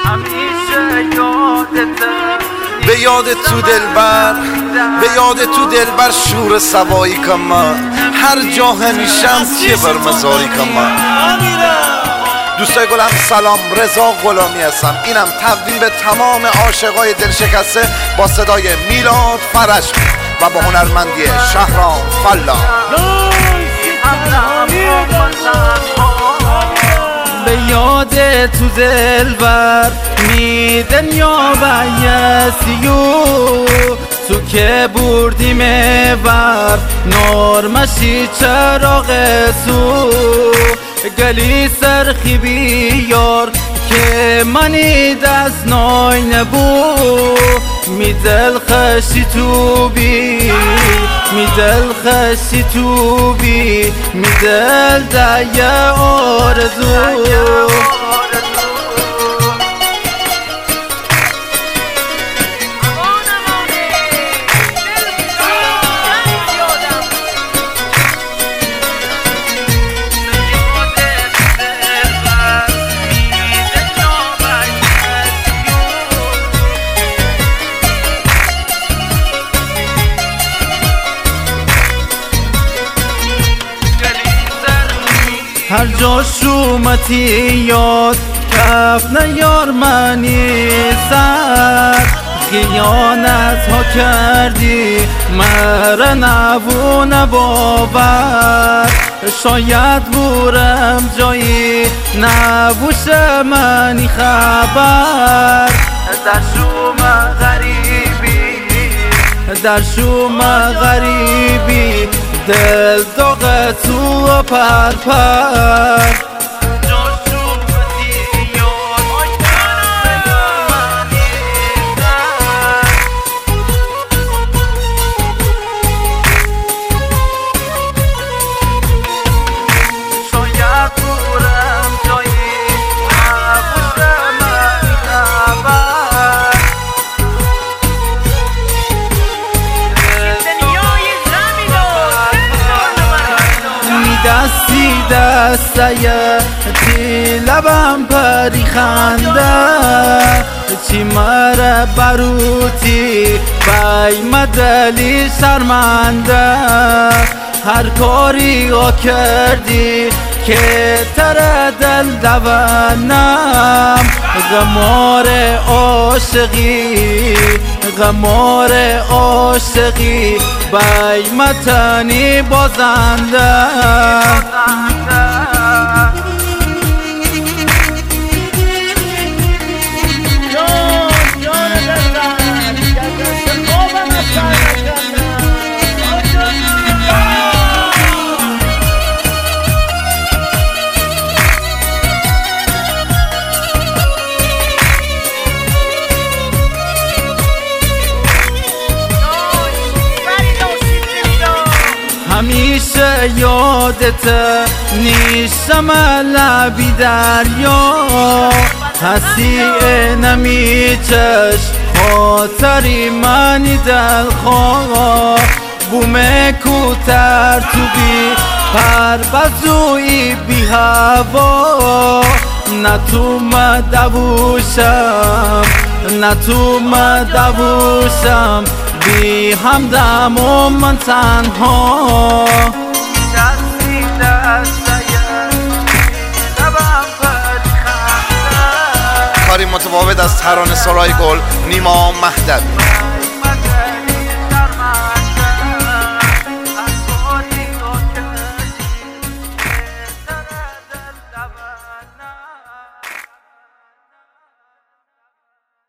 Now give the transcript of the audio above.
همیشه یادته به یاد تو دلبر، به یاد تو دلبر شور سوایی کم هر جا همیشم که بر مزاری کم. دوستای گلم سلام، رضا غلامی هستم. اینم تقدیم به تمام عاشقای دل شکسته با صدای میلاد فرج و با هنرمندی شهرام فلا. به یاد تو دلبر میدن یا بیسیو تو که بردیم ور نارمشی چراغ سو گلی سرخی بیار که منی دست نای نبو میدل خشی تو بی میدل خشی تو بی میدل دایه آرزو هر جا شومتی یاد کف نیار منی سر خیانت ها کردی مره نبو نباور شاید بورم جایی نبوشه منی خبر در شوم غریبی در شوم غریبی دل داغ تو پر پر دستی دستایه تی لبم پری خنده چی مره بروتی بای مدلی شرمنده هر کاری ها کردی که تر دل دوانم غمار عاشقی غمار عاشقی بای متنی بازنده همیشه یادت نیستم لبی دریا هستی نمی چشم خاطری منی دلخواه بوم کوتر تو بی پر بزوی بی هوا نه تو مدبوشم نه تو مدبوشم بی همدم و من تنها دستی دستایه لبم پری خنده. کاری متفاوت از ترانه سرای گل نیما مهدوی.